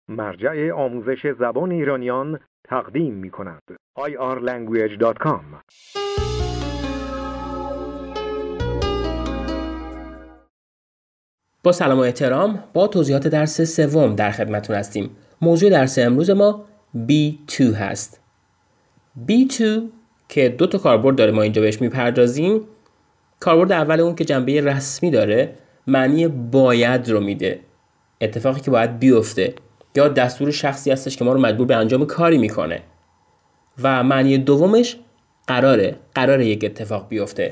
مرجع آموزش زبان ایرانیان تقدیم می‌کند. irlanguage.com. با سلام و احترام، با توضیحات درس سوم در خدمتتون هستیم. موضوع درس امروز ما B2 هست. B2 که دو تا کاربرد داره، ما اینجا بهش میپردازیم. کاربرد اول اون که جنبه رسمی داره، معنی باید رو میده، اتفاقی که باید بیفته، یا دستور شخصی هستش که ما رو مجبور به انجام کاری میکنه. و معنی دومش قراره یک اتفاق بیفته.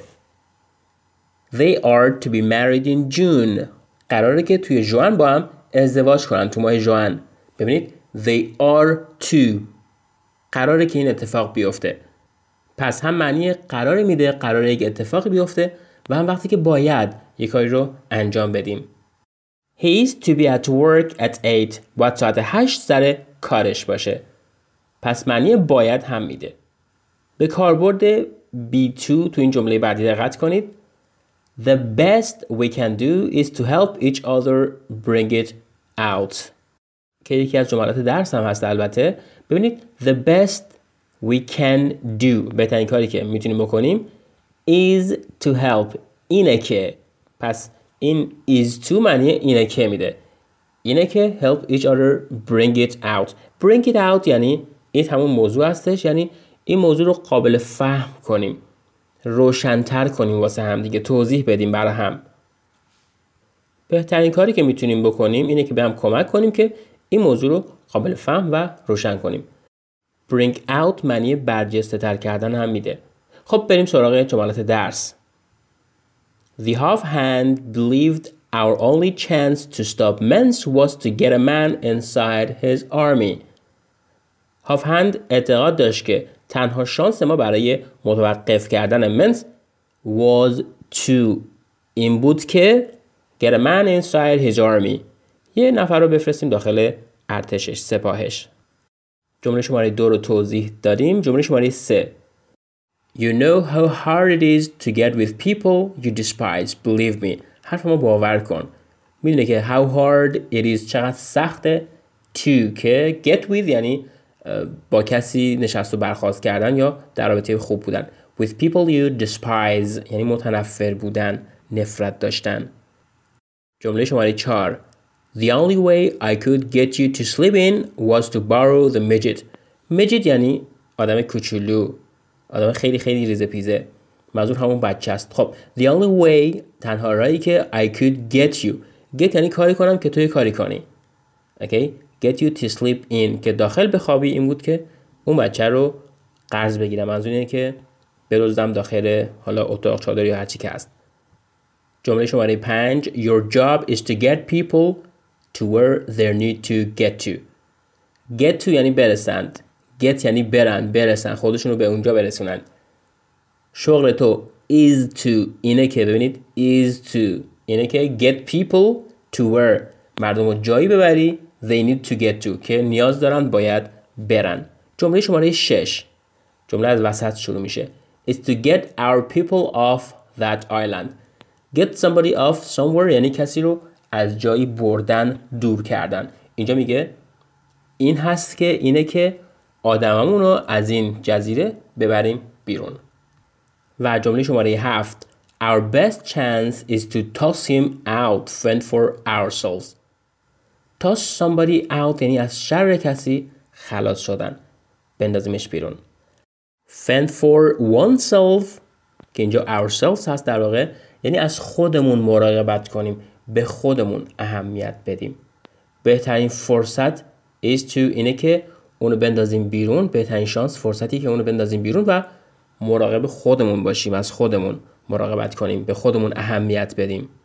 They are to be married in June. قراره که توی ژوئن با هم ازدواج کنن، تو ماه ژوئن. ببینید they are to، قراره که این اتفاق بیفته. پس هم معنی قراره میده، قراره یک اتفاقی بیفته، و هم وقتی که باید یک کاری رو انجام بدیم. He is to be at work at 8. باید ساعت 8 سر کارش باشه. پس معنی باید هم میده. به کاربرد B2 تو این جمله بعدی دقت کنید. The best we can do is to help each other bring it out. که یکی از جملات درس هم هست البته. ببینید the best we can do، بهترین کاری که میتونیم بکنیم is to help، اینه که. پس این is to معنی اینه که میده. اینه که help each other bring it out. Bring it out یعنی این همون موضوع هستش، یعنی این موضوع رو قابل فهم کنیم، روشن‌تر کنیم واسه هم دیگه، توضیح بدیم برای هم. بهترین کاری که میتونیم بکنیم اینه که به هم کمک کنیم که این موضوع رو قابل فهم و روشن کنیم. Bring out معنی برجسته کردن هم میده. خب بریم سراغ جملات درس. The half-hand believed our only chance to stop Mens was to get a man inside his army. half-hand اعتقاد داشت که تنها شانس ما برای متوقف کردن منس was to، این بود که get a man inside his army، یه نفر رو بفرستیم داخل ارتشش، سپاهش. جمله شماره 2 رو توضیح دادیم. جمله شماره 3. You know how hard it is to get with people you despise, believe me. حرف ما باور کن. میدونه که how hard it is چقدر سخته، to که get with یعنی با کسی نشست و برخاست کردن یا در رابطه خوب بودن. With people you despise یعنی متنفر بودن، نفرت داشتن. جمله شماره 4. The only way I could get you to sleep in was to borrow the midget. midget یعنی آدم کوچولو، آدم خیلی خیلی ریزه پیزه، منظور همون بچه است. خب the only way، تنها راهی که I could get you، get یعنی کاری کنم که توی کاری کنی. okay? get you to sleep in که داخل بخوابی، این بود که اون بچه رو قرض بگیرم، منظور اینه که بدزدم داخل حالا اتاق، چادر یا هرچی که هست. جمله شماره 5. Your job is to get people to where they need to get to. get to یعنی برسند، get یعنی برسن، خودشونو به اونجا برسونن. شغل تو is to اینه که، ببینید is to اینه که get people to where، مردم رو جایی ببری they need to get to که نیاز دارن، باید برن. جمله شماره 6. جمله از وسط شروع میشه. is to get our people off that island. get somebody off somewhere یعنی کسی رو از جایی بردن، دور کردن. اینجا میگه این هست که اینه که آدممون رو از این جزیره ببریم بیرون. و جمله شماره 7. Our best chance is to toss him out, fend for ourselves. toss somebody out یعنی از شر کسی خلاص شدن، بندازیمش بیرون. fend for oneself که اینجا ourselves هست در واقع، یعنی از خودمون مراقبت کنیم، به خودمون اهمیت بدیم. بهترین فرصت is to اینه که اونو بندازیم بیرون، بهترین شانس فرصتی که اونو بندازیم بیرون و مراقب خودمون باشیم، از خودمون مراقبت کنیم، به خودمون اهمیت بدیم.